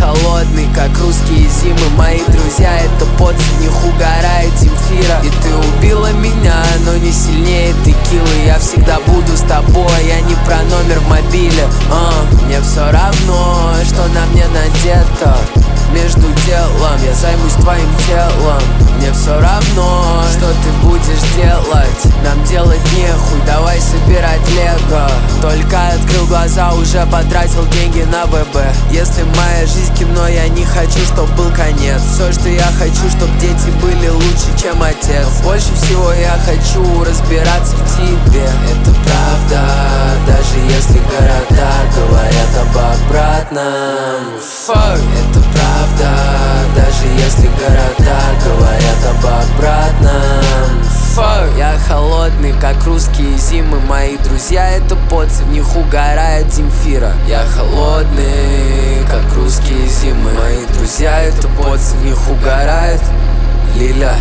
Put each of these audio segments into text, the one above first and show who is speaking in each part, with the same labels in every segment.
Speaker 1: холодный, как русские зимы. Мои друзья, это пот, в них угорает Земфира. И ты убила меня, но не сильнее текилы. Я всегда буду с тобой, я не про номер в мобиле. Мне все равно, что на мне надето. Между делом я займусь твоим телом. Мне все равно, что ты будешь делать. Нам делать нехуй, давай собирать лего. Только открыл глаза, уже потратил деньги на ВБ. Если моя жизнь кино, я не хочу, чтоб был конец. Все, что я хочу, чтоб дети были лучше, чем отец. Но больше всего я хочу разбираться в тебе. Это правда, даже если города говорят об обратном. Fuck. Это правда, даже если города говорят об обратном. Fuck. Я холодный, как русские зимы. Мои друзья, это поцы, в них угорает Земфира. Я холодный, как русские зимы. Мои друзья, это поцы, в них угорает Лиля.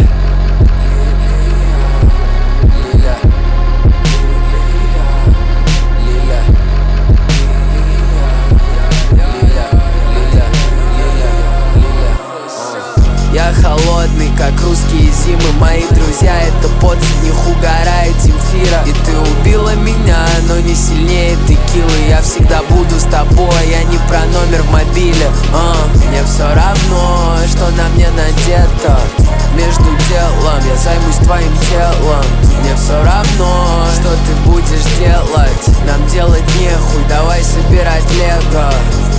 Speaker 1: Я холодный, как русские зимы. Мои друзья, это пот, в них угорает Земфира. И ты убила меня, но не сильнее текилы. Я всегда буду с тобой, я не про номер в мобиле. Мне все равно, что на мне надето. Между делом я займусь твоим телом. Мне все равно, что ты будешь делать. Нам делать нехуй, давай собирать лего.